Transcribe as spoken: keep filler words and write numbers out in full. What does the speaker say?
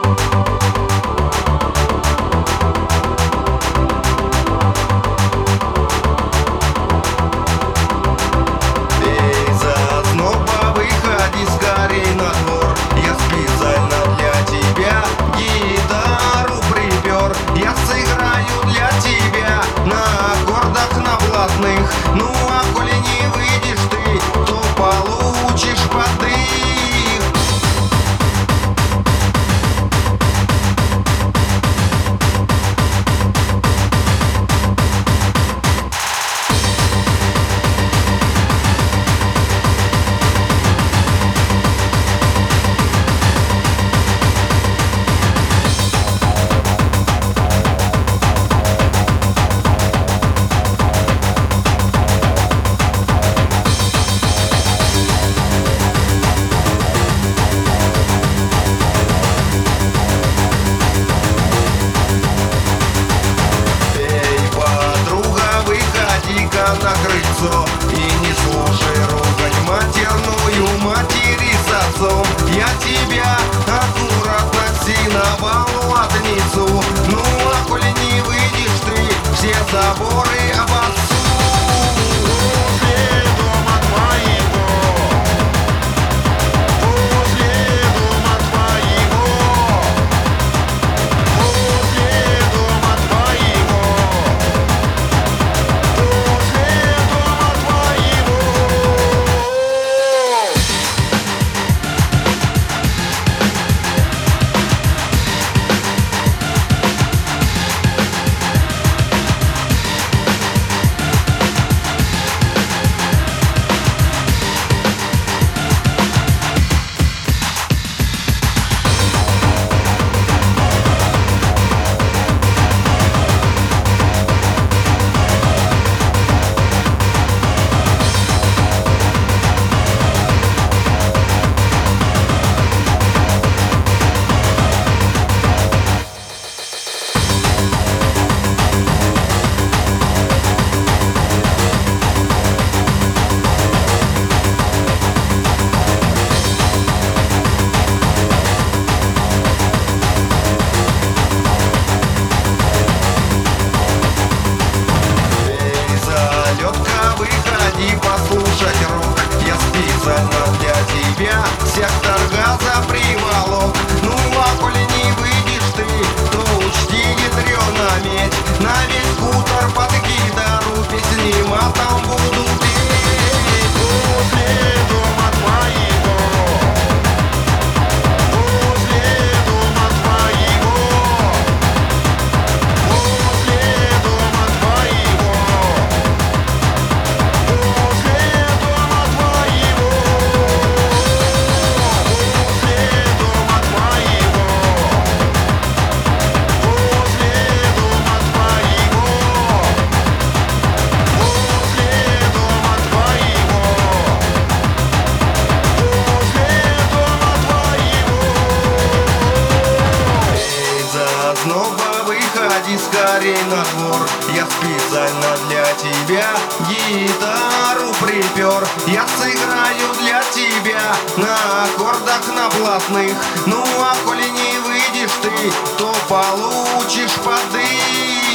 Ну а коли не выйдешь ты, то получишь подых. На крыльцо и не слушай ругань матерную, матери с отцом. Я тебя аккуратно синовал латницу. Ну а коли не выйдешь ты, все заборы обоссу. Возле дома твоего, возле дома твоего, возле дома твоего. Выходи послушать рок, я специально для тебя сектор газа приволок. Ну а коли не выйдешь ты, то учти ядрёна медь. На весь хутор под гитару песни матом буду петь. Возле дома твоего, возле дома твоего, возле дома твоего. Снова выходи скорей на двор, я специально для тебя гитару припер. Я сыграю для тебя на аккордах на блатных. Ну а коли не выйдешь ты, то получишь подых.